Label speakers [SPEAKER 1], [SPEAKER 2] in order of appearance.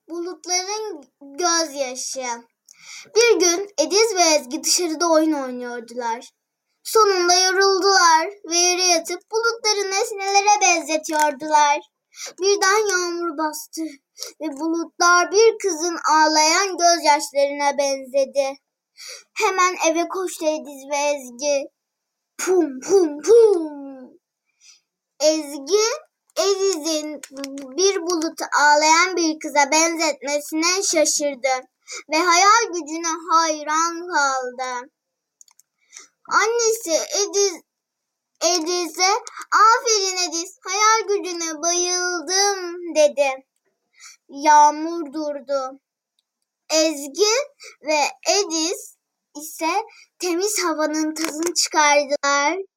[SPEAKER 1] Bulutların gözyaşı. Bir gün Ediz ve Ezgi dışarıda oyun oynuyordular. Sonunda yoruldular ve yere yatıp bulutları nesnelere benzetiyordular. Birden yağmur bastı ve bulutlar bir kızın ağlayan gözyaşlarına benzedi. Hemen eve koştu Ediz ve Ezgi. Pum pum pum. Ediz'in bir bulutu ağlayan bir kıza benzetmesine şaşırdı ve hayal gücüne hayran kaldı. Annesi Ediz'e "Aferin Ediz, hayal gücüne bayıldım" dedi. Yağmur durdu. Ezgi ve Ediz ise temiz havanın tadını çıkardılar.